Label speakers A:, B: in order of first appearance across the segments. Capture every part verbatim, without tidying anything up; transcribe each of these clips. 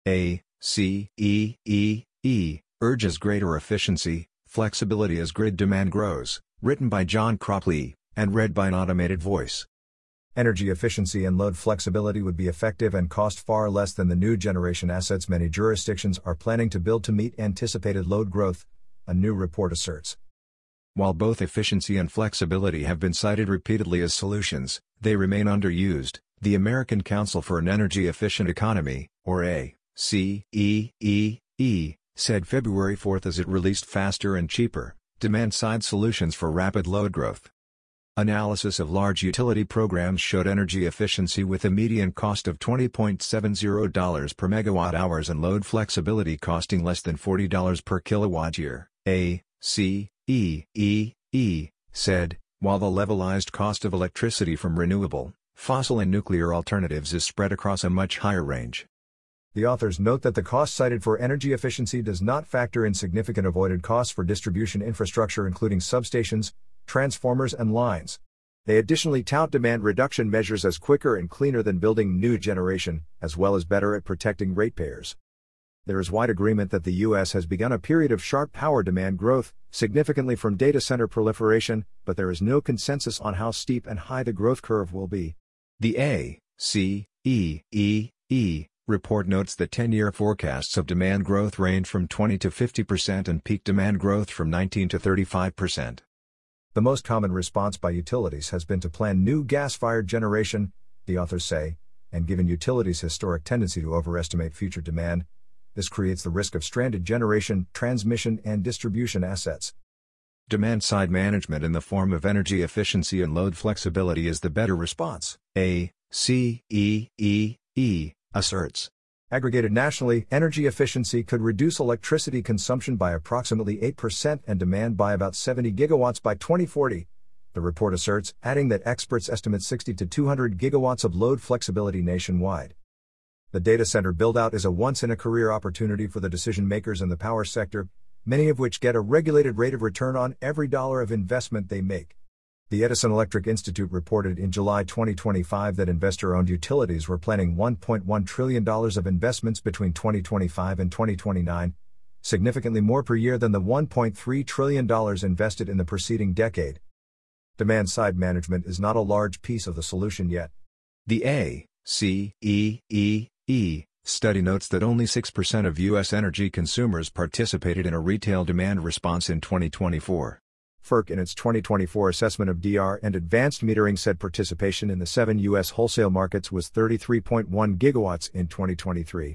A: A, C, E, E, E, urges greater efficiency, flexibility as grid demand grows, written by John Cropley, and read by an automated voice.
B: Energy efficiency and load flexibility would be effective and cost far less than the new generation assets many jurisdictions are planning to build to meet anticipated load growth, a new report asserts.
A: While both efficiency and flexibility have been cited repeatedly as solutions, they remain underused, the American Council for an Energy Efficient Economy, or A, C, E, E, E, said February fourth as it released faster and cheaper, demand-side solutions for rapid load growth. Analysis of large utility programs showed energy efficiency with a median cost of twenty point seven zero dollars per megawatt hours and load flexibility costing less than forty dollars per kilowatt year, A, C, E, E, E, said, while the levelized cost of electricity from renewable, fossil and nuclear alternatives is spread across a much higher range.
B: The authors note that the cost cited for energy efficiency does not factor in significant avoided costs for distribution infrastructure including substations, transformers and lines. They additionally tout demand reduction measures as quicker and cleaner than building new generation, as well as better at protecting ratepayers. There is wide agreement that the U S has begun a period of sharp power demand growth, significantly from data center proliferation, but there is no consensus on how steep and high the growth curve will be.
A: The A, C, E, E, E report notes that ten-year forecasts of demand growth range from twenty to fifty percent and peak demand growth from nineteen to thirty-five percent.
B: The most common response by utilities has been to plan new gas-fired generation, the authors say, and given utilities' historic tendency to overestimate future demand, this creates the risk of stranded generation, transmission and distribution assets.
A: Demand-side management in the form of energy efficiency and load flexibility is the better response, A, C, E, E, E, asserts.
B: Aggregated nationally, energy efficiency could reduce electricity consumption by approximately eight percent and demand by about seventy gigawatts by twenty forty, the report asserts, adding that experts estimate sixty to two hundred gigawatts of load flexibility nationwide. The data center build-out is a once-in-a-career opportunity for the decision-makers in the power sector, many of which get a regulated rate of return on every dollar of investment they make. The Edison Electric Institute reported in July twenty twenty-five that investor-owned utilities were planning one point one trillion dollars of investments between twenty twenty-five and twenty twenty-nine, significantly more per year than the one point three trillion dollars invested in the preceding decade. Demand-side management is not a large piece of the solution yet.
A: The A, C, E, E, E study notes that only six percent of U S energy consumers participated in a retail demand response in twenty twenty-four.
B: FERC in its twenty twenty-four assessment of D R and advanced metering said participation in the seven U S wholesale markets was thirty-three point one gigawatts in twenty twenty-three.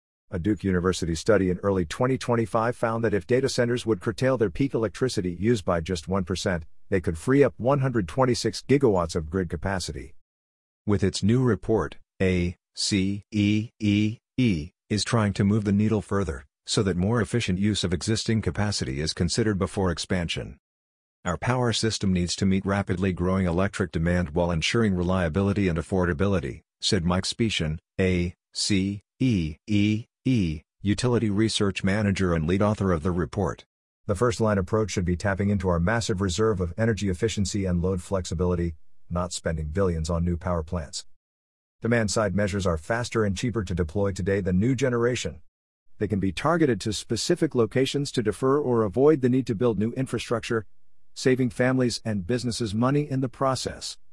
B: A Duke University study in early twenty twenty-five found that if data centers would curtail their peak electricity use by just one percent, they could free up one hundred twenty-six gigawatts of grid capacity.
A: With its new report, A, C, E, E, E is trying to move the needle further, so that more efficient use of existing capacity is considered before expansion. Our power system needs to meet rapidly growing electric demand while ensuring reliability and affordability, said Mike Specian, A, C, E, E, E, utility research manager and lead author of the report.
B: The first-line approach should be tapping into our massive reserve of energy efficiency and load flexibility, not spending billions on new power plants. Demand-side measures are faster and cheaper to deploy today than new generation. They can be targeted to specific locations to defer or avoid the need to build new infrastructure, saving families and businesses money in the process.